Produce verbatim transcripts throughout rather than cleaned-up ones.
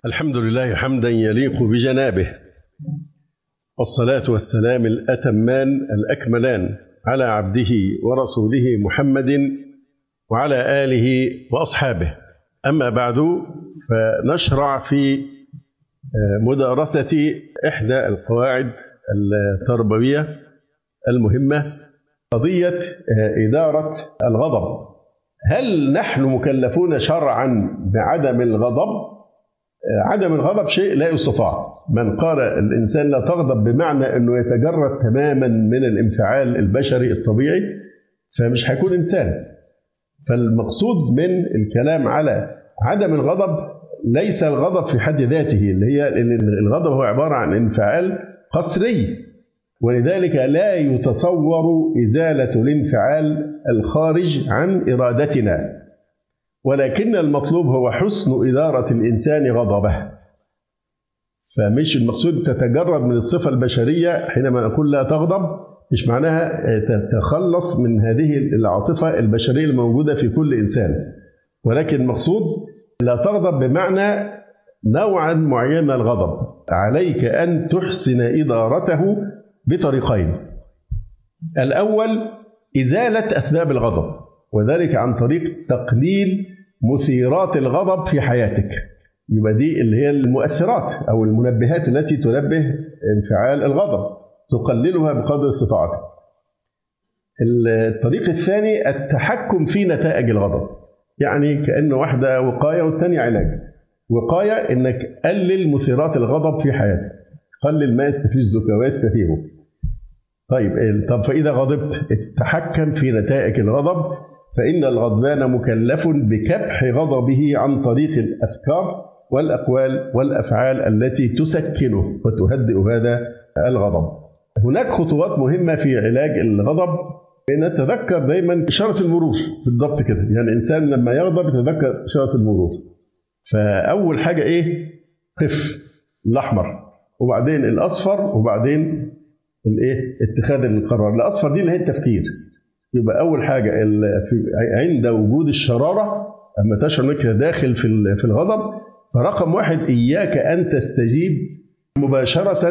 الحمد لله حمدا يليق بجنابه، والصلاة والسلام الأتمان الأكملان على عبده ورسوله محمد وعلى آله وأصحابه. أما بعد، فنشرع في مدارسة إحدى القواعد التربوية المهمة، قضية إدارة الغضب. هل نحن مكلفون شرعا بعدم الغضب؟ عدم الغضب شيء لا يستطاع. من قال الإنسان لا تغضب بمعنى أنه يتجرد تماما من الانفعال البشري الطبيعي، فمش هيكون إنسان. فالمقصود من الكلام على عدم الغضب ليس الغضب في حد ذاته، اللي هي الغضب هو عبارة عن انفعال قسري، ولذلك لا يتصور إزالة الانفعال الخارج عن إرادتنا، ولكن المطلوب هو حسن إدارة الإنسان غضبه. فمش المقصود تتجرد من الصفة البشرية. حينما نقول لا تغضب مش معناها تتخلص من هذه العاطفة البشرية الموجودة في كل إنسان، ولكن المقصود لا تغضب بمعنى نوعا معين من الغضب. عليك أن تحسن إدارته بطريقين. الأول إزالة أسباب الغضب، وذلك عن طريق تقليل مثيرات الغضب في حياتك. يبقى دي اللي هي المؤثرات أو المنبهات التي تنبه انفعال الغضب، تقللها بقدر استطاعتك. الطريق الثاني التحكم في نتائج الغضب، يعني كأنه واحدة وقاية والثانية علاج. وقاية إنك قلل مثيرات الغضب في حياتك، قلل ما يستفزك ويستثيرك. طيب طب فإذا غضبت التحكم في نتائج الغضب، فإن الغضبان مكلف بكبح غضبه عن طريق الأفكار والأقوال والأفعال التي تسكنه وتهدئ هذا الغضب. هناك خطوات مهمة في علاج الغضب. نتذكر دايما إشارة المرور بالضبط كده، يعني الإنسان لما يغضب يتذكر إشارة المرور. فأول حاجة إيه؟ قف، الأحمر، وبعدين الأصفر، وبعدين الإيه؟ اتخاذ القرار. الأصفر دي اللي هي التفكير. يبقى أول حاجة عند وجود الشرارة، أما تشعر أنك داخل في الغضب، فرقم واحد إياك أن تستجيب مباشرة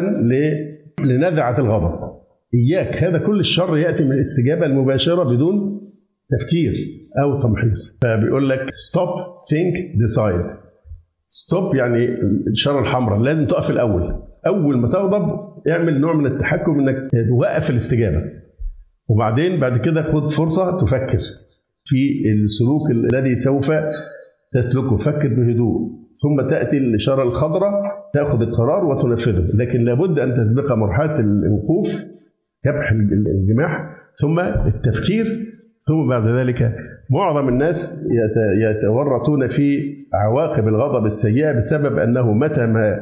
لنزعة الغضب. إياك، هذا كل الشر يأتي من الاستجابة المباشرة بدون تفكير أو تمحيص. فبيقول لك stop think decide. stop يعني الإشارة الحمراء، لازم تقف الأول. أول ما تغضب اعمل نوع من التحكم إنك توقف الاستجابة، وبعدين بعد كده خد فرصة تفكر في السلوك الذي سوف تسلكه. فكر بهدوء، ثم تأتي الإشارة الخضراء تأخذ القرار وتنفذه. لكن لابد أن تسبق مرحلة الوقوف، كبح الجماح، ثم التفكير، ثم بعد ذلك معظم الناس يتورطون في عواقب الغضب السيئة بسبب أنه متى ما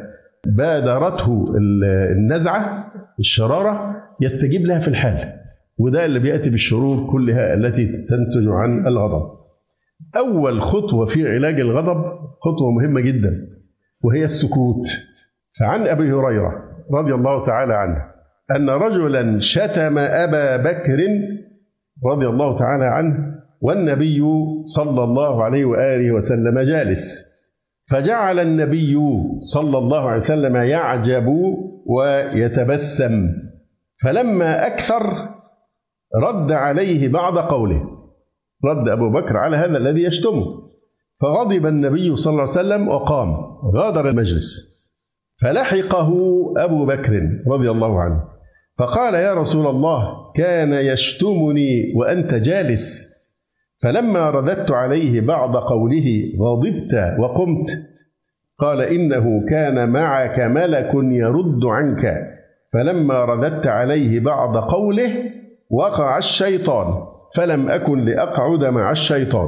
بادرته النزعة الشرارة يستجيب لها في الحال، وده اللي بيأتي بالشرور كلها التي تنتج عن الغضب. أول خطوة في علاج الغضب خطوة مهمة جدا، وهي السكوت. فعن أبي هريرة رضي الله تعالى عنه أن رجلا شتم أبا بكر رضي الله تعالى عنه، والنبي صلى الله عليه وآله وسلم جالس، فجعل النبي صلى الله عليه وسلم يعجب ويتبسم، فلما أكثر رد عليه بعض قوله. رد أبو بكر على هذا الذي يشتمه، فغضب النبي صلى الله عليه وسلم وقام غادر المجلس. فلحقه أبو بكر رضي الله عنه فقال: يا رسول الله، كان يشتمني وأنت جالس، فلما رددت عليه بعض قوله غضبت وقمت. قال: إنه كان معك ملك يرد عنك، فلما رددت عليه بعض قوله وقع الشيطان، فلم أكن لأقعد مع الشيطان.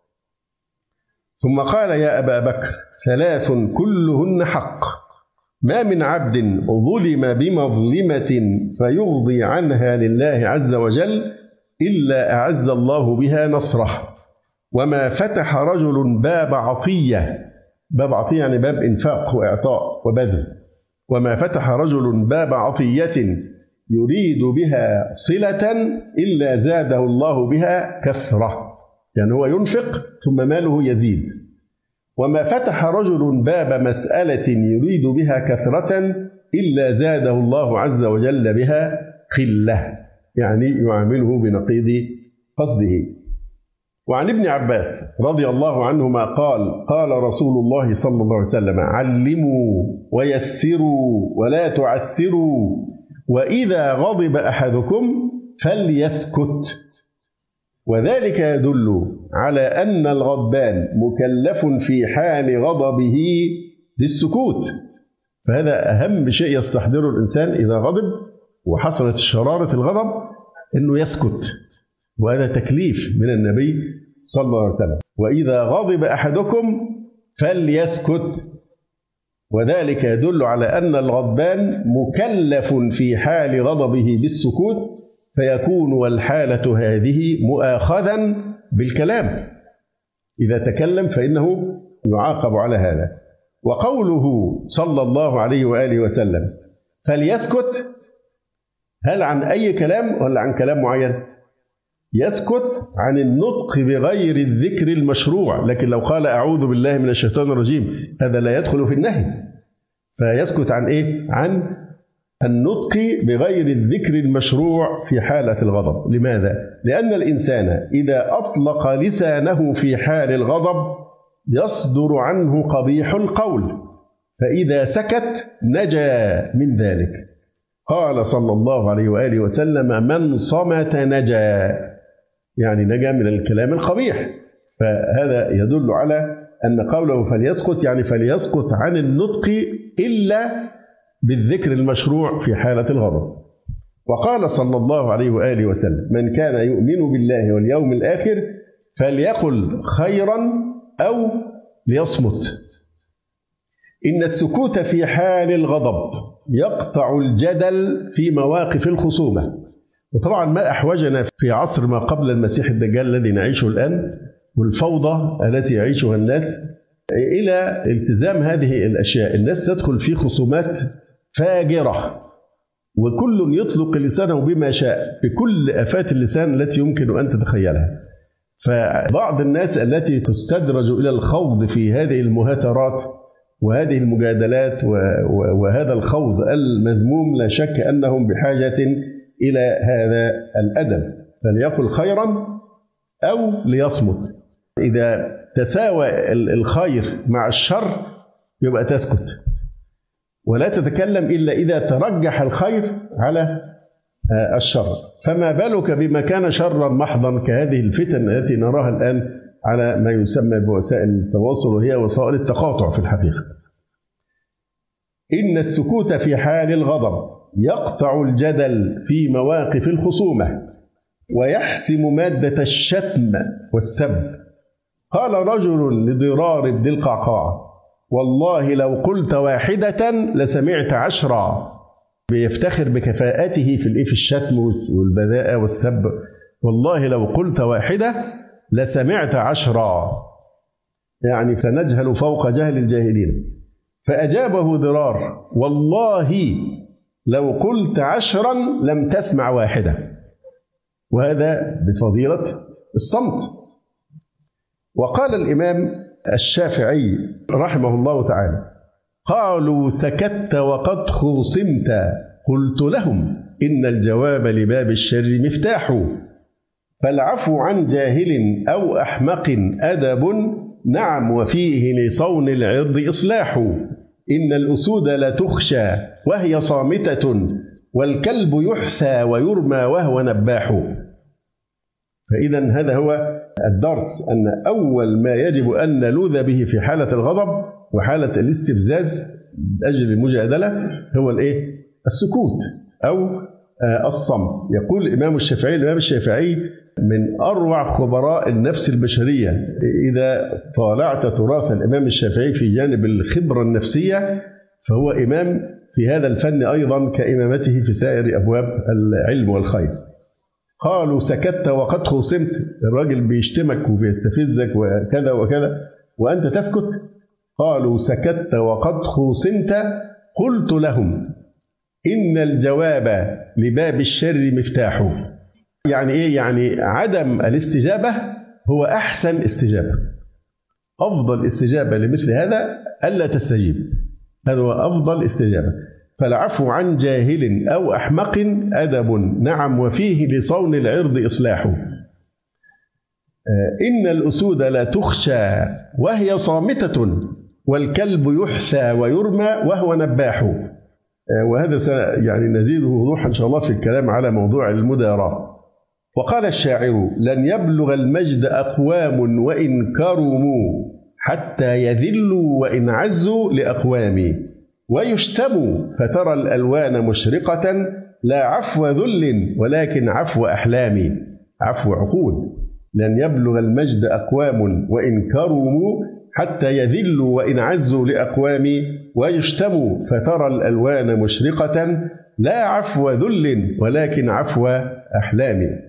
ثم قال: يا أبا بكر، ثلاث كلهن حق، ما من عبد ظلم بمظلمة فيرضي عنها لله عز وجل إلا أعز الله بها نصره، وما فتح رجل باب عطية، باب عطية يعني باب إنفاق وإعطاء وبذل، وما فتح رجل باب عطية يريد بها صلة إلا زاده الله بها كثرة. يعني هو ينفق ثم ماله يزيد، وما فتح رجل باب مسألة يريد بها كثرة إلا زاده الله عز وجل بها خلة، يعني يعامله بنقيض قصده. وعن ابن عباس رضي الله عنهما قال قال رسول الله صلى الله عليه وسلم: علموا ويسروا ولا تعسروا، وإذا غضب أحدكم فليسكت، وذلك يدل على أن الغضبان مكلف في حال غضبه بالسكوت. فهذا أهم شيء يستحضره الإنسان إذا غضب وحصلت شرارة الغضب، أنه يسكت، وهذا تكليف من النبي صلى الله عليه وسلم. وإذا غضب أحدكم فليسكت، وذلك يدل على أن الغضبان مكلف في حال غضبه بالسكوت، فيكون والحالة هذه مؤاخذا بالكلام، إذا تكلم فإنه يعاقب على هذا. وقوله صلى الله عليه وآله وسلم فليسكت، هل عن أي كلام ولا عن كلام معين؟ يسكت عن النطق بغير الذكر المشروع، لكن لو قال أعوذ بالله من الشيطان الرجيم هذا لا يدخل في النهي. فيسكت عن إيه؟ عن النطق بغير الذكر المشروع في حالة الغضب. لماذا؟ لأن الإنسان إذا أطلق لسانه في حال الغضب يصدر عنه قبيح القول، فإذا سكت نجا من ذلك. قال صلى الله عليه وآله وسلم: من صمت نجا، يعني نجا من الكلام القبيح. فهذا يدل على أن قوله فليسكت يعني فليسكت عن النطق إلا بالذكر المشروع في حالة الغضب. وقال صلى الله عليه وآله وسلم: من كان يؤمن بالله واليوم الآخر فليقل خيرا أو ليصمت. إن السكوت في حال الغضب يقطع الجدل في مواقف الخصومة. وطبعا ما أحوجنا في عصر ما قبل المسيح الدجال الذي نعيشه الآن والفوضى التي يعيشها الناس إلى التزام هذه الأشياء. الناس تدخل في خصومات فاجرة، وكل يطلق لسانه بما شاء بكل آفات اللسان التي يمكن أن تتخيلها. فبعض الناس التي تستدرج إلى الخوض في هذه المهاترات وهذه المجادلات وهذا الخوض المذموم، لا شك أنهم بحاجة إلى هذا الأدب. فليقل خيرا أو ليصمت. إذا تساوى الخير مع الشر يبقى تسكت، ولا تتكلم إلا إذا ترجح الخير على الشر. فما بالك بما كان شرا محضا كهذه الفتن التي نراها الآن على ما يسمى بوسائل التواصل، وهي وسائل التقاطع في الحقيقة. إن السكوت في حال الغضب يقطع الجدل في مواقف الخصومة ويحسم مادة الشتم والسب. قال رجل لضرار بن القعقاع: والله لو قلت واحدة لسمعت عشرا. بيفتخر بكفاءته في في الشتم والبذاءة والسب. والله لو قلت واحدة لسمعت عشرا، يعني سنجهل فوق جهل الجاهلين. فأجابه ضرار: والله لو قلت عشرا لم تسمع واحدة. وهذا بفضيلة الصمت. وقال الإمام الشافعي رحمه الله تعالى: قالوا سكت وقد خوصمت، قلت لهم إن الجواب لباب الشر مفتاح، فالعفو عن جاهل أو أحمق أدب، نعم وفيه لصون العرض إصلاح. إن الأسود لا تخشى وهي صامتة، والكلب يحثى ويرمى وهو نباح. فإذا هذا هو الدرس، أن أول ما يجب أن نلوذ به في حالة الغضب وحالة الاستفزاز أجل المجادلة هو الإيه؟ السكوت أو الصمت. يقول الإمام الشافعي الإمام الشافعي من أروع خبراء النفس البشرية. إذا طالعت تراث الإمام الشافعي في جانب الخبرة النفسية فهو إمام في هذا الفن أيضا كإمامته في سائر أبواب العلم والخير. قالوا سكت وقد خوصمت، الراجل بيشتمك وبيستفزك وكذا وكذا وأنت تسكت. قالوا سكت وقد خوصمت، قلت لهم إن الجواب لباب الشر مفتاح. يعني إيه؟ يعني عدم الاستجابة هو أحسن استجابة. أفضل استجابة لمثل هذا ألا تستجيب، هذا هو أفضل استجابة. فالعفو عن جاهل أو أحمق أدب، نعم وفيه لصون العرض إصلاح. إن الأسود لا تخشى وهي صامتة، والكلب يحثى ويرمى وهو نباح. وهذا يعني نزيده وضوحا إن شاء الله في الكلام على موضوع المداراة. وقال الشاعر: لن يبلغ المجد أقوام وإن كرموا، حتى يذلوا وإن عزوا لأقوام، ويشتموا فترى الألوان مشرقة، لا عفو ذل ولكن عفو أحلام، عفو عقول. لن يبلغ المجد أقوام وإن كرموا، حتى يذلوا وإن عزوا لأقوام، ويشتموا فترى الألوان مشرقة، لا عفو ذل ولكن عفو أحلام.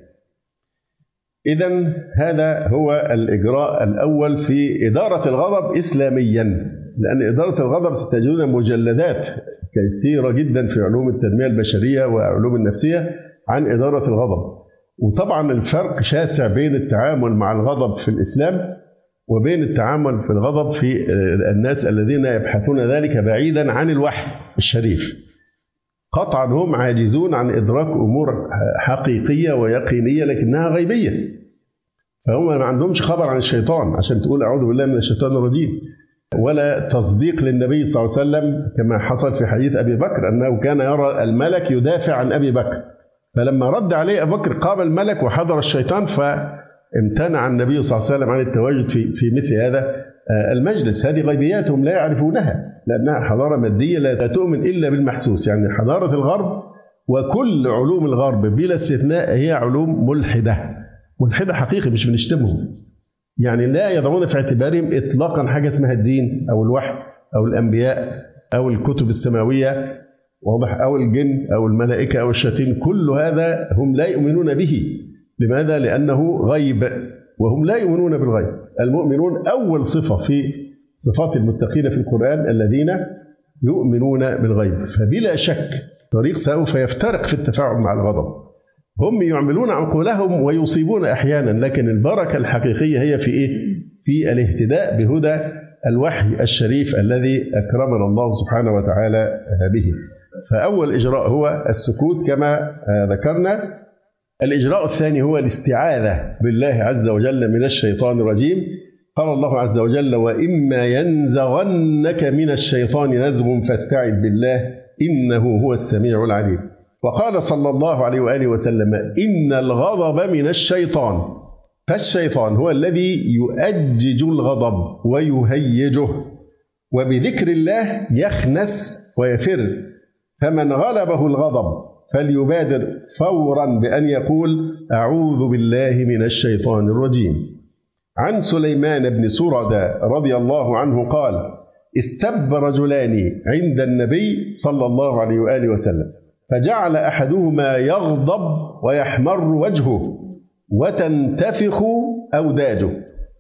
إذن هذا هو الإجراء الأول في إدارة الغضب إسلاميا، لأن إدارة الغضب تجدون مجلدات كثيرة جدا في علوم التنمية البشرية وعلوم النفسية عن إدارة الغضب. وطبعا الفرق شاسع بين التعامل مع الغضب في الإسلام وبين التعامل في الغضب في الناس الذين يبحثون ذلك بعيدا عن الوحي الشريف. قطعا هم عاجزون عن إدراك أمور حقيقية ويقينية لكنها غيبية، فهم ما عندهمش خبر عن الشيطان عشان تقول أعوذ بالله من الشيطان الرجيم، ولا تصديق للنبي صلى الله عليه وسلم كما حصل في حديث أبي بكر أنه كان يرى الملك يدافع عن أبي بكر، فلما رد عليه أبو بكر قام الملك وحضر الشيطان، فامتنع النبي صلى الله عليه وسلم عن التواجد في في مثل هذا المجلس. هذه غيبياتهم لا يعرفونها، لأنها حضارة مادية لا تؤمن إلا بالمحسوس. يعني حضارة الغرب وكل علوم الغرب بلا استثناء هي علوم ملحدة، ملحدة حقيقي، مش بنشتمهم. يعني لا يضعون في اعتبارهم إطلاقا حاجة اسمها الدين أو الوحي أو الأنبياء أو الكتب السماوية، واضح، أو الجن أو الملائكة أو الشياطين. كل هذا هم لا يؤمنون به. لماذا؟ لأنه غيب وهم لا يؤمنون بالغيب. المؤمنون أول صفة في صفات المتقين في القرآن الذين يؤمنون بالغيب. فبلا شك طريق سوف يفترق في التفاعل مع الغضب. هم يعملون عقولهم ويصيبون أحيانا، لكن البركة الحقيقية هي في إيه؟ في الاهتداء بهدى الوحي الشريف الذي أكرمنا الله سبحانه وتعالى به. فأول إجراء هو السكوت كما ذكرنا. الإجراء الثاني هو الاستعاذة بالله عز وجل من الشيطان الرجيم. قال الله عز وجل: وإما ينزغنك من الشيطان نزغ فاستعذ بالله إنه هو السميع العليم. وقال صلى الله عليه وآله وسلم: إن الغضب من الشيطان. فالشيطان هو الذي يؤجج الغضب ويهيجه، وبذكر الله يخنس ويفر. فمن غلبه الغضب فليبادر فورا بأن يقول: أعوذ بالله من الشيطان الرجيم. عن سليمان بن سردة رضي الله عنه قال: استب رجلان عند النبي صلى الله عليه وآله وسلم، فجعل أحدهما يغضب ويحمر وجهه وتنتفخ أوداجه،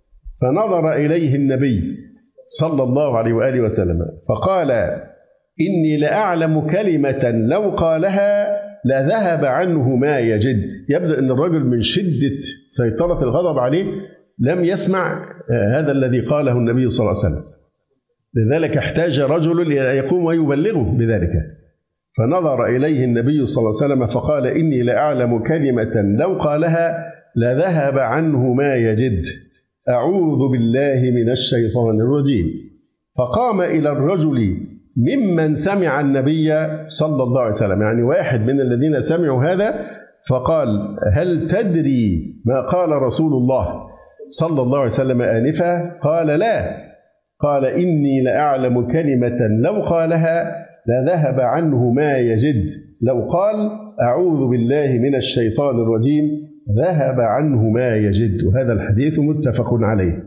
فنظر إليه النبي صلى الله عليه وآله وسلم فقال: إني لأعلم كلمة لو قالها لذهب عنه ما يجد. يبدأ أن الرجل من شدة سيطرة الغضب عليه لم يسمع هذا الذي قاله النبي صلى الله عليه وسلم، لذلك احتاج رجل يقوم ويبلغه بذلك. فنظر إليه النبي صلى الله عليه وسلم فقال: إني لأعلم كلمة لو قالها لذهب عنه ما يجد، أعوذ بالله من الشيطان الرجيم. فقام إلى الرجل ممن سمع النبي صلى الله عليه وسلم، يعني واحد من الذين سمعوا هذا، فقال: هل تدري ما قال رسول الله صلى الله عليه وسلم آنفا؟ قال: لا. قال: إني لأعلم كلمة لو قالها لذهب عنه ما يجد، لو قال أعوذ بالله من الشيطان الرجيم ذهب عنه ما يجد. وهذا الحديث متفق عليه.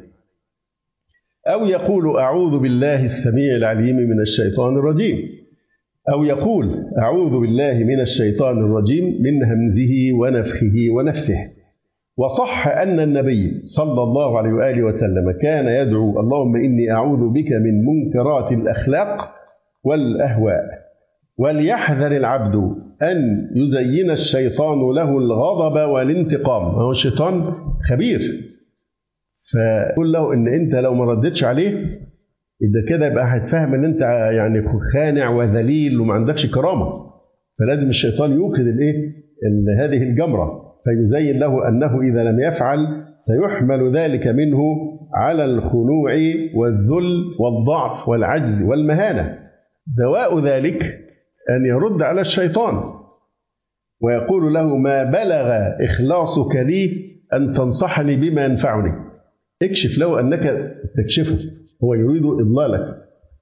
أو يقول: أعوذ بالله السميع العليم من الشيطان الرجيم، أو يقول: أعوذ بالله من الشيطان الرجيم من همزه ونفخه ونفثه. وصح أن النبي صلى الله عليه وآله وسلم كان يدعو: اللهم إني أعوذ بك من منكرات الأخلاق والأهواء. وليحذر العبد أن يزين الشيطان له الغضب والانتقام. هو الشيطان خبير، فقول له إن أنت لو ما ردتش عليه إذا كده يبقى هتفهم إن أنت يعني خانع وذليل وما عندكش كرامة. فلازم الشيطان يوقد الإيه هذه الجمرة فيزين له أنه إذا لم يفعل سيحمل ذلك منه على الخنوع والذل والضعف والعجز والمهانة. دواء ذلك أن يرد على الشيطان ويقول له ما بلغ إخلاصك لي أن تنصحني بما ينفعني. اكشف له أنك تكشفه، هو يريد إضلالك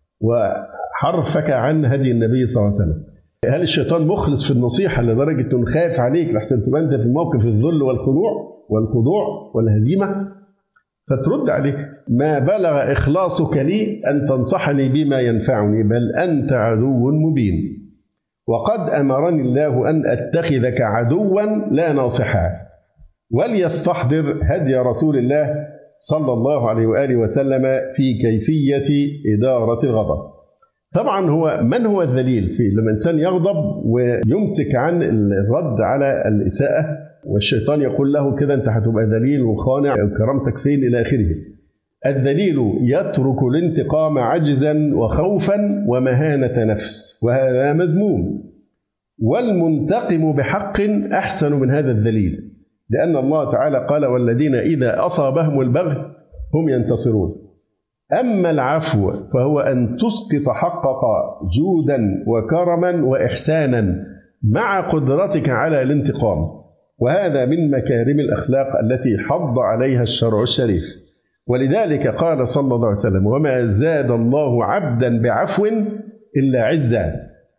وحرفك عن هدي النبي صلى الله عليه وسلم. هل الشيطان مخلص في النصيحة لدرجة أنه خايف عليك لحسن تبقى أنت في موقف الذل والخضوع والخضوع والهزيمة؟ فترد عليه ما بلغ إخلاصك لي أن تنصحني بما ينفعني بل أنت عدو مبين وقد أمرني الله أن أتخذك عدوا لا ناصحا. وليستحضر هدي رسول الله صلى الله عليه وآله وسلم في كيفية إدارة الغضب. طبعا هو من هو الذليل في لما الإنسان يغضب ويمسك عن الرد على الإساءة والشيطان يقول له كده أنت هتبقى ذليل وخانع وكرامتك فين إلى آخره. الذليل يترك الانتقام عجزا وخوفا ومهانة نفس وهذا مذموم. والمنتقم بحق أحسن من هذا الذليل لأن الله تعالى قال والذين إذا أصابهم البغي هم ينتصرون. أما العفو فهو أن تسقط حقك جودا وكرما وإحسانا مع قدرتك على الانتقام وهذا من مكارم الأخلاق التي حض عليها الشرع الشريف. ولذلك قال صلى الله عليه وسلم وما زاد الله عبدا بعفو إلا عزا.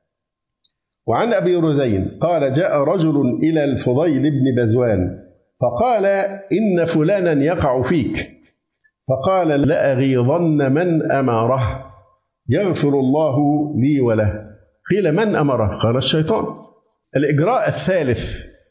وعن أبي رزين قال جاء رجل إلى الفضيل بن بزوان فقال إن فلانا يقع فيك فقال لأغيظن من أمره يغفر الله لي وله. قيل من أمره؟ قال الشيطان. الإجراء الثالث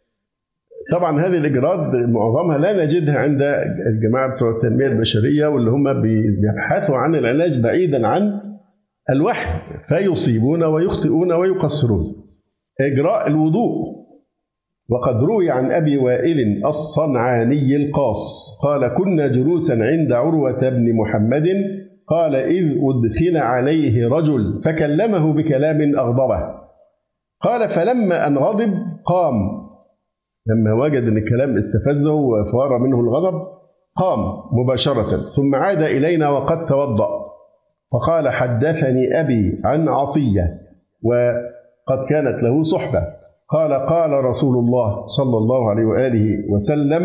طبعا هذه الإجراءات معظمها لا نجدها عند الجماعة بتوع التنمية البشرية واللي هم بيبحثوا عن العلاج بعيدا عن الوحي فيصيبون ويخطئون ويقصرون. إجراء الوضوء. وقد روي عن أبي وائل الصنعاني القاص قال كنا جلوسا عند عروة بن محمد قال إذ أدخل عليه رجل فكلمه بكلام أغضبه قال فلما أن غضب قام لما وجد أن الكلام استفزه وفار منه الغضب قام مباشرة ثم عاد إلينا وقد توضأ فقال حدثني أبي عن عطية وقد كانت له صحبة قال قال رسول الله صلى الله عليه وآله وسلم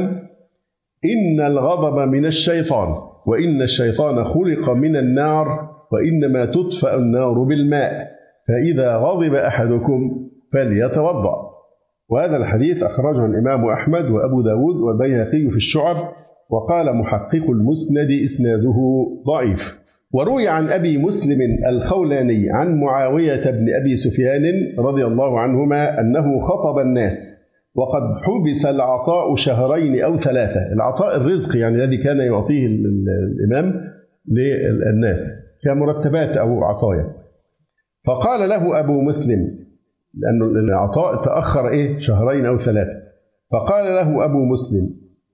إن الغضب من الشيطان وإن الشيطان خلق من النار وإنما تطفأ النار بالماء فإذا غضب أحدكم فليتوضأ. وهذا الحديث أخرجه الإمام أحمد وأبو داود والبيهقي في الشعب وقال محقق المسند إسناده ضعيف. وروي عن أبي مسلم الخولاني عن معاوية بن أبي سفيان رضي الله عنهما أنه خطب الناس وقد حبس العطاء شهرين أو ثلاثة. العطاء الرزق يعني الذي كان يعطيه الإمام للناس كمرتبات أو عطايا. فقال له أبو مسلم لأن العطاء تأخر إيه شهرين أو ثلاثة فقال له أبو مسلم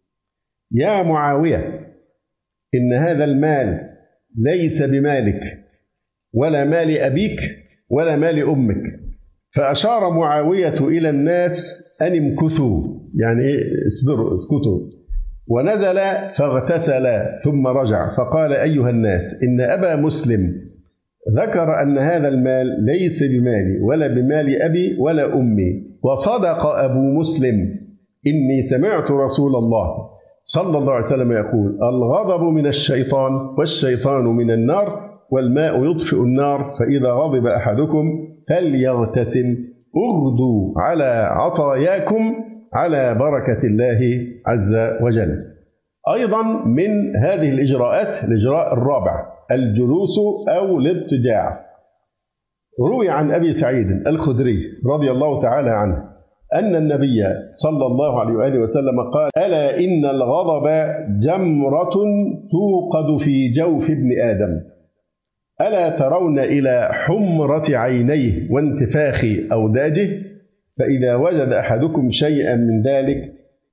يا معاوية إن هذا المال ليس بمالك ولا مال أبيك ولا مال أمك. فأشار معاوية إلى الناس أن امكثوا يعني إيه اصبروا اسكتوا ونزل فاغتسل ثم رجع فقال أيها الناس إن أبا مسلم ذكر أن هذا المال ليس بمالي ولا بمال أبي ولا أمي وصدق أبو مسلم إني سمعت رسول الله صلى الله عليه وسلم يقول الغضب من الشيطان والشيطان من النار والماء يطفئ النار فإذا غضب أحدكم فليغتسل اغدوا على عطاياكم على بركة الله عز وجل. أيضا من هذه الإجراءات الإجراء الرابع الجلوس أو الاضطجاع. روي عن أبي سعيد الخدري رضي الله تعالى عنه أن النبي صلى الله عليه وآله وسلم قال ألا إن الغضب جمرة توقد في جوف ابن آدم ألا ترون إلى حمرة عينيه وانتفاخ أوداجه فإذا وجد أحدكم شيئا من ذلك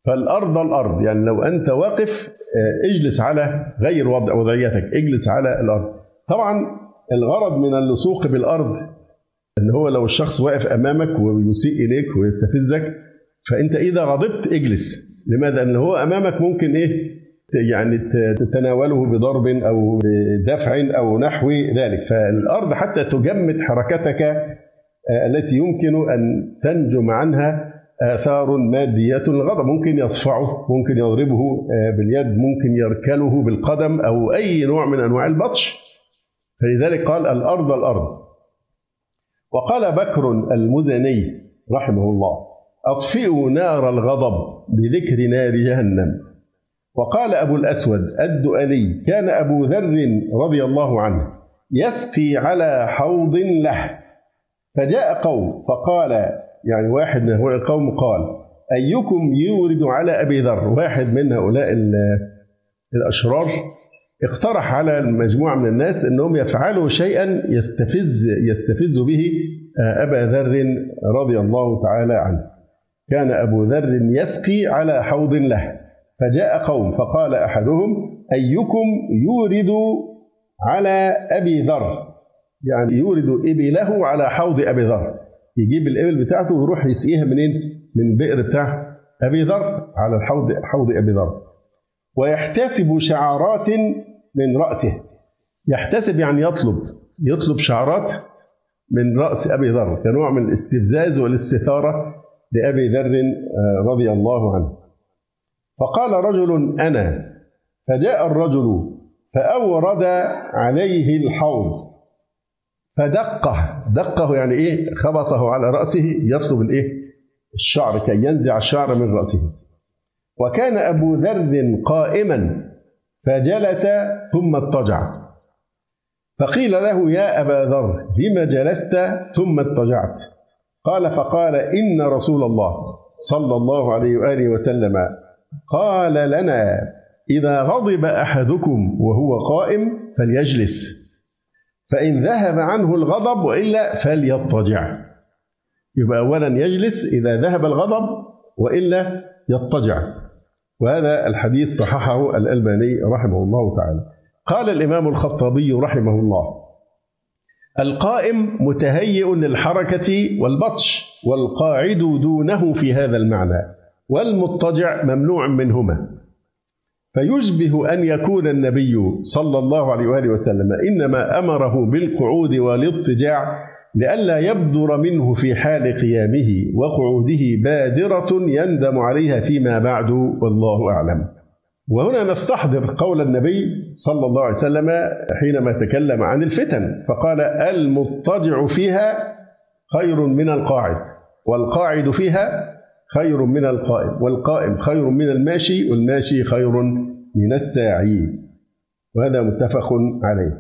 فالأرض الأرض، يعني لو أنت واقف اجلس على غير وضع وضعيتك، اجلس على الأرض. طبعا الغرض من اللصوق بالأرض ان هو لو الشخص واقف امامك ويسيء اليك ويستفزك، فانت اذا غضبت اجلس. لماذا؟ ان هو امامك ممكن ايه يعني تتناوله بضرب او بدفع او نحو ذلك. فالارض حتى تجمد حركتك التي يمكن ان تنجم عنها آثار مادية الغضب، ممكن يصفعه، ممكن يضربه باليد، ممكن يركله بالقدم أو أي نوع من أنواع البطش. فلذلك قال الأرض الأرض. وقال بكر المزني رحمه الله: أطفئوا نار الغضب بذكر نار جهنم. وقال أبو الأسود الدؤلي: كان أبو ذر رضي الله عنه يسقي على حوض له، فجاء قوم فقال، يعني واحد من هؤلاء القوم قال: أيكم يورد على أبي ذر؟ واحد من هؤلاء الأشرار اقترح على المجموعة من الناس أنهم يفعلوا شيئا يستفز يستفز به أبا ذر رضي الله تعالى عنه. كان أبو ذر يسقي على حوض له، فجاء قوم فقال أحدهم: أيكم يورد على أبي ذر؟ يعني يورد إبله على حوض أبي ذر، يجيب الإبل بتاعته ويروح يسقيها منين؟ من بئر بتاع أبي ذر على الحوض، حوض أبي ذر. ويحتسب شعرات من رأسه. يحتسب يعني يطلب يطلب شعرات من رأس أبي ذر كنوع من الاستفزاز والاستثارة لأبي ذر رضي الله عنه. فقال رجل: أنا. فجاء الرجل فأورد عليه الحوض فدقه. دقه يعني إيه؟ خبطه على رأسه، يطلب الإيه؟ الشعر كي ينزع الشعر من رأسه. وكان أبو ذر قائما فجلس ثم اضطجع. فقيل له: يا أبا ذر، لم جلست ثم اضطجعت؟ قال: فقال: إن رسول الله صلى الله عليه وآله وسلم قال لنا: إذا غضب أحدكم وهو قائم فليجلس، فإن ذهب عنه الغضب وإلا فليضطجع. يبقى أولا يجلس إذا ذهب الغضب، وإلا يضطجع. وهذا الحديث صححه الألباني رحمه الله تعالى. قال الإمام الخطابي رحمه الله: القائم متهيئ للحركة والبطش، والقاعد دونه في هذا المعنى، والمضطجع ممنوع منهما. فيشبه أن يكون النبي صلى الله عليه وآله وسلم إنما أمره بالقعود والاضطجاع لئلا يبدر منه في حال قيامه وقعوده بادرة يندم عليها فيما بعد، والله أعلم. وهنا نستحضر قول النبي صلى الله عليه وسلم حينما تكلم عن الفتن، فقال: المضطجع فيها خير من القاعد، والقاعد فيها خير من القائم، والقائم خير من الماشي، والماشي خير من الساعي. وهذا متفق عليه.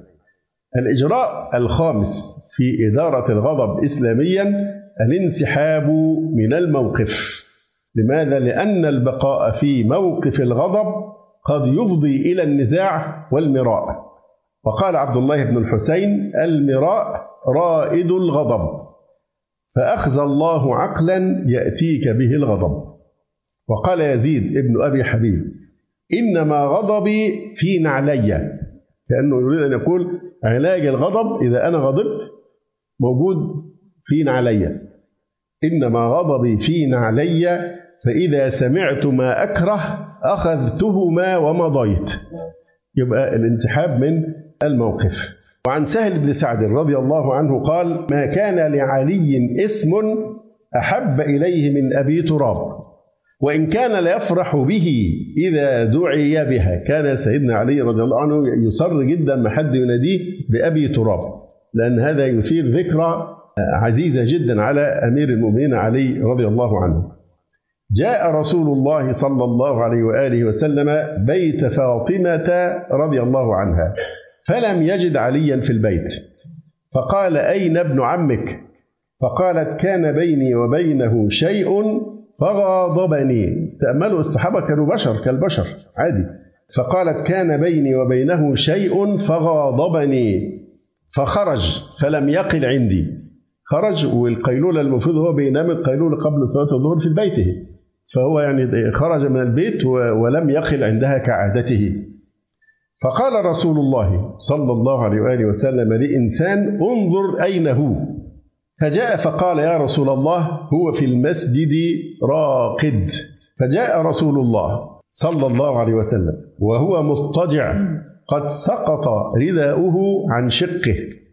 الإجراء الخامس في إدارة الغضب إسلاميا الانسحاب من الموقف. لماذا؟ لأن البقاء في موقف الغضب قد يفضي إلى النزاع والمراء. وقال عبد الله بن الحسين: المراء رائد الغضب، فأخذ الله عقلا يأتيك به الغضب. وقال يزيد ابن أبي حبيب: إنما غضبي في نعلي، كأنه يريد أن يقول علاج الغضب إذا أنا غضبت موجود في نعلي. إنما غضبي في نعلي، فإذا سمعت ما أكره أخذتهما ومضيت. يبقى الانسحاب من الموقف. وعن سهل بن سعد رضي الله عنه قال: ما كان لعلي اسم أحب إليه من أبي تراب، وإن كان ليفرح به إذا دعي بها. كان سيدنا علي رضي الله عنه يصر جدا ما حد يناديه بأبي تراب، لأن هذا يثير ذكرى عزيزة جدا على أمير المؤمنين علي رضي الله عنه. جاء رسول الله صلى الله عليه وآله وسلم بيت فاطمة رضي الله عنها، فلم يجد عليا في البيت، فقال: أين ابن عمك؟ فقالت: كان بيني وبينه شيء فغاضبني. تأملوا الصحابة كانوا بشر كالبشر عادي. فقالت: كان بيني وبينه شيء فغاضبني، فخرج فلم يقل عندي. خرج، والقيلولة المفروض هو بينام القيلولة قبل صلاة الظهر في بيته، فهو يعني خرج من البيت ولم يقل عندها كعادته. فقال رسول الله صلى الله عليه وآله وسلم لإنسان: انظر أين هو؟ فجاء فقال: يا رسول الله هو في المسجد راقد. فجاء رسول الله صلى الله عليه وسلم وهو مضطجع قد سقط رداؤه عن شقه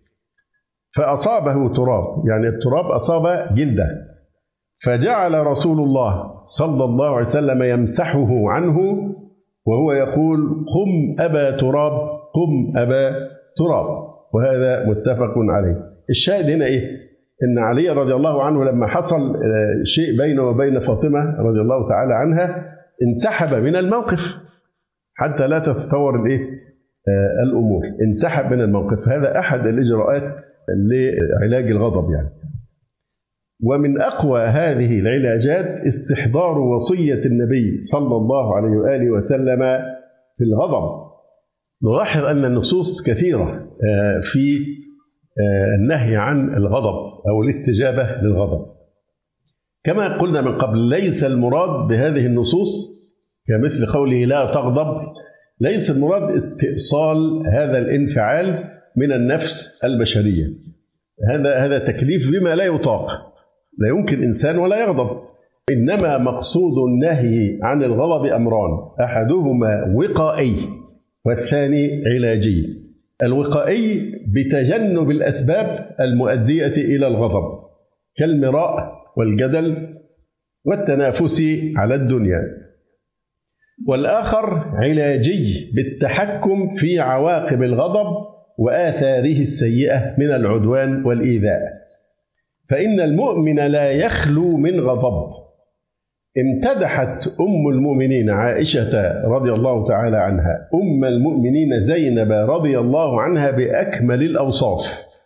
فأصابه تراب، يعني التراب أصاب جلده، فجعل رسول الله صلى الله عليه وسلم يمسحه عنه وهو يقول: قم أبا تراب، قم أبا تراب. وهذا متفق عليه. الشاهد هنا إيه؟ إن علي رضي الله عنه لما حصل شيء بينه وبين فاطمة رضي الله تعالى عنها انسحب من الموقف حتى لا تتطور الإيه؟ الأمور، انسحب من الموقف. هذا أحد الإجراءات لعلاج الغضب يعني. ومن أقوى هذه العلاجات استحضار وصية النبي صلى الله عليه وآله وسلم في الغضب. نلاحظ أن النصوص كثيرة في النهي عن الغضب أو الاستجابة للغضب. كما قلنا من قبل، ليس المراد بهذه النصوص كمثل قوله لا تغضب، ليس المراد استئصال هذا الانفعال من النفس البشرية. هذا هذا تكليف بما لا يطاق، لا يمكن إنسان ولا يغضب. إنما مقصود النهي عن الغضب أمران: أحدهما وقائي والثاني علاجي. الوقائي بتجنب الأسباب المؤدية إلى الغضب كالمراء والجدل والتنافس على الدنيا، والآخر علاجي بالتحكم في عواقب الغضب وآثاره السيئة من العدوان والإيذاء. فإن المؤمن لا يخلو من غضب. امتدحت أم المؤمنين عائشة رضي الله تعالى عنها أم المؤمنين زينب رضي الله عنها بأكمل الأوصاف،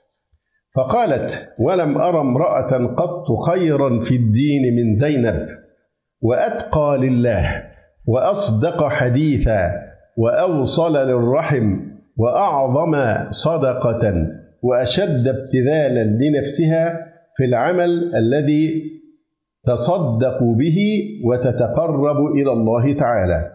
فقالت: ولم أرى امرأة قط خيرا في الدين من زينب، وأتقى لله، وأصدق حديثا، وأوصل للرحم، وأعظم صدقة، وأشد ابتذالا لنفسها في العمل الذي تصدق به وتتقرب إلى الله تعالى.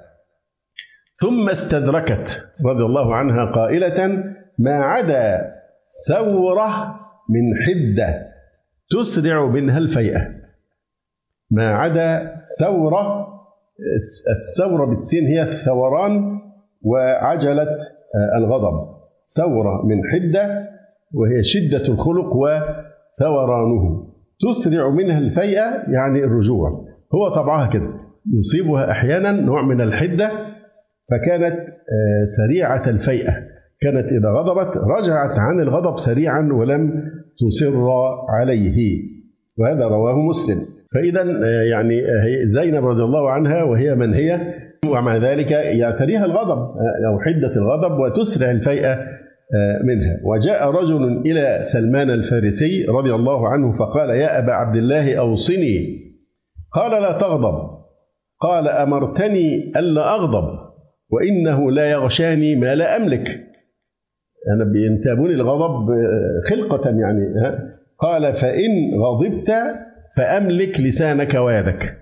ثم استدركت رضي الله عنها قائلة: ما عدا ثورة من حدة تسرع منها الفيئة. ما عدا ثورة، الثورة بالسين هي الثوران وعجلة الغضب. ثورة من حدة وهي شدة الخلق وثورانه، تسرع منها الفيئة يعني الرجوع. هو طبعها كده، يصيبها أحيانا نوع من الحدة فكانت سريعة الفيئة، كانت إذا غضبت رجعت عن الغضب سريعا ولم تصر عليه. وهذا رواه مسلم. فإذا يعني زينب رضي الله عنها وهي من هي، ومع ذلك يعتريها الغضب أو حدة الغضب وتسرع الفيئة منها. وجاء رجل إلى سلمان الفارسي رضي الله عنه فقال: يا أبا عبد الله أوصني. قال: لا تغضب. قال: أمرتني ألا أغضب وإنه لا يغشاني ما لا أملك. أنا بينتابني الغضب خلقة يعني. قال: فإن غضبت فأملك لسانك ويدك.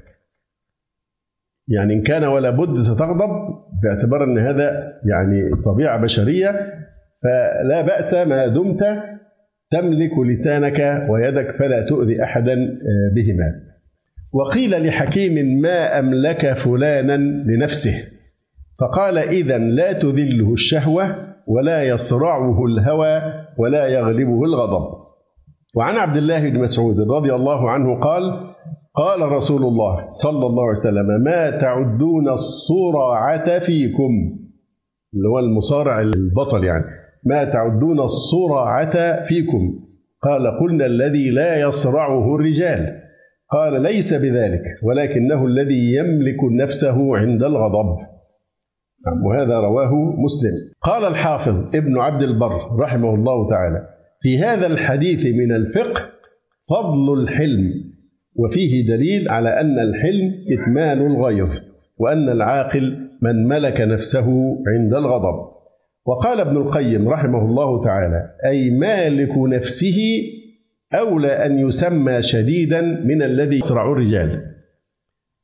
يعني إن كان ولا بد ستغضب باعتبار أن هذا يعني طبيعة بشرية، فلا بأس ما دمت تملك لسانك ويدك فلا تؤذي أحدا بهما. وقيل لحكيم: ما أملك فلانا لنفسه؟ فقال: إذا لا تذله الشهوة ولا يصرعه الهوى ولا يغلبه الغضب. وعن عبد الله بن مسعود رضي الله عنه قال: قال رسول الله صلى الله عليه وسلم: ما تعدون الصرعة فيكم، اللي هو المصارع البطل يعني، ما تعدون الصرعة فيكم؟ قال: قلنا: الذي لا يصرعه الرجال. قال: ليس بذلك، ولكنه الذي يملك نفسه عند الغضب. وهذا رواه مسلم. قال الحافظ ابن عبد البر رحمه الله تعالى: في هذا الحديث من الفقه فضل الحلم، وفيه دليل على أن الحلم كتمان الغيظ، وأن العاقل من ملك نفسه عند الغضب. وقال ابن القيم رحمه الله تعالى: أي مالك نفسه أولى أن يسمى شديدا من الذي يصرع الرجال.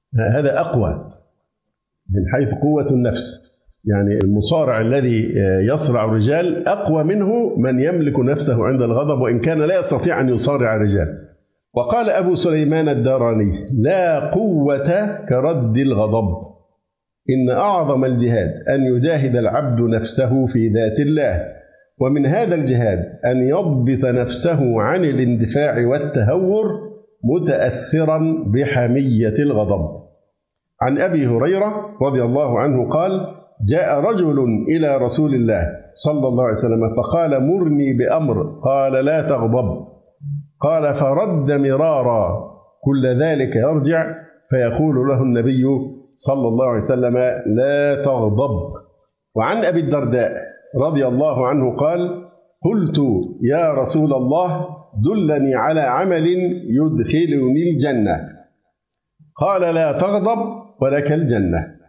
هذا أقوى من حيث قوة النفس. يعني المصارع الذي يصرع الرجال أقوى منه من يملك نفسه عند الغضب، وإن كان لا يستطيع أن يصارع الرجال. وقال أبو سليمان الداراني: لا قوة كرد الغضب، إن أعظم الجهاد أن يجاهد العبد نفسه في ذات الله، ومن هذا الجهاد أن يضبط نفسه عن الاندفاع والتهور متأثرا بحمية الغضب. عن أبي هريرة رضي الله عنه قال: جاء رجل إلى رسول الله صلى الله عليه وسلم فقال: مرني بأمر. قال: لا تغضب. قال: فرد مرارا، كل ذلك يرجع فيقول له النبي صلى الله عليه وسلم: لا تغضب. وعن أبي الدرداء رضي الله عنه قال: قلت: يا رسول الله دلني على عمل يدخلني الجنة. قال: لا تغضب ولك الجنة.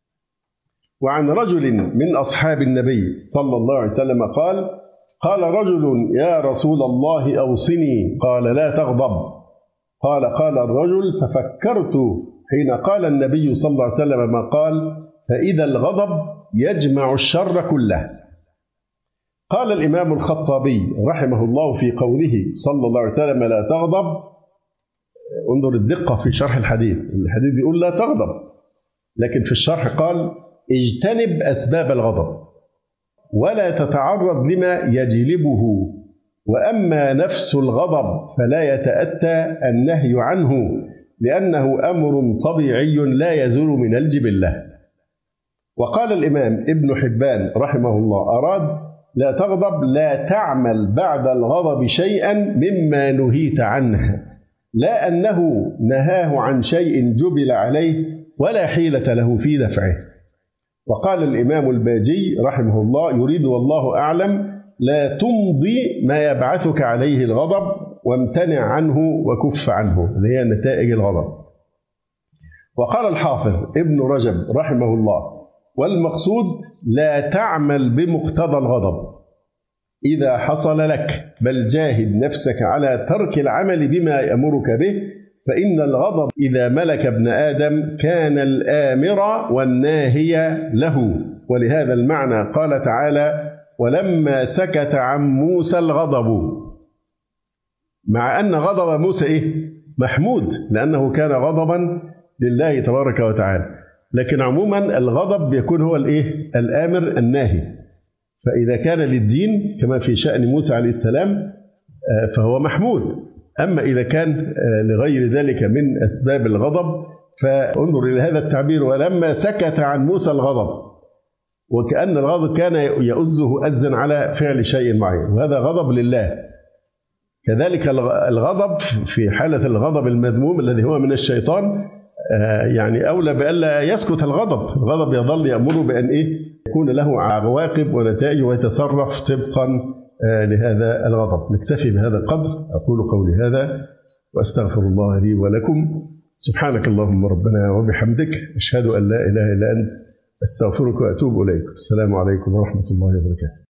وعن رجل من أصحاب النبي صلى الله عليه وسلم قال: قال رجل: يا رسول الله أوصني. قال: لا تغضب. قال: قال الرجل: ففكرت حين قال النبي صلى الله عليه وسلم ما قال: فإذا الغضب يجمع الشر كله. قال الإمام الخطابي رحمه الله في قوله صلى الله عليه وسلم: لا تغضب، انظر الدقة في شرح الحديث. الحديث يقول لا تغضب، لكن في الشرح قال: اجتنب أسباب الغضب ولا تتعرض لما يجلبه، وأما نفس الغضب فلا يتأتى النهي عنه، لأنه أمر طبيعي لا يزول من الجبلة. وقال الإمام ابن حبان رحمه الله: أراد لا تغضب لا تعمل بعد الغضب شيئا مما نهيت عنه، لا أنه نهاه عن شيء جبل عليه ولا حيلة له في دفعه. وقال الإمام الباجي رحمه الله: يريد والله أعلم لا تمضي ما يبعثك عليه الغضب، وامتنع عنه وكف عنه، اللي هي نتائج الغضب. وقال الحافظ ابن رجب رحمه الله: والمقصود لا تعمل بمقتضى الغضب إذا حصل لك، بل جاهد نفسك على ترك العمل بما يأمرك به، فإن الغضب إذا ملك ابن آدم كان الآمر والناهي له. ولهذا المعنى قال تعالى: ولما سكت عن موسى الغضب، مع أن غضب موسى إيه؟ محمود، لأنه كان غضبا لله تبارك وتعالى، لكن عموما الغضب بيكون هو الإيه؟ الآمر الناهي. فإذا كان للدين كما في شأن موسى عليه السلام فهو محمود، أما إذا كان لغير ذلك من أسباب الغضب فانظر إلى هذا التعبير: ولما سكت عن موسى الغضب، وكأن الغضب كان يؤزه أزا على فعل شيء معين، وهذا غضب لله. كذلك الغضب في حالة الغضب المذموم الذي هو من الشيطان يعني أولى بألا يسكت الغضب. الغضب يظل يأمره بأن إيه؟ يكون له عواقب ونتائج ويتصرف طبقا لهذا الغضب. نكتفي بهذا القدر. أقول قولي هذا وأستغفر الله لي ولكم. سبحانك اللهم ربنا وبحمدك، أشهد أن لا إله إلا أنت، أستغفرك وأتوب إليك. السلام عليكم ورحمة الله وبركاته.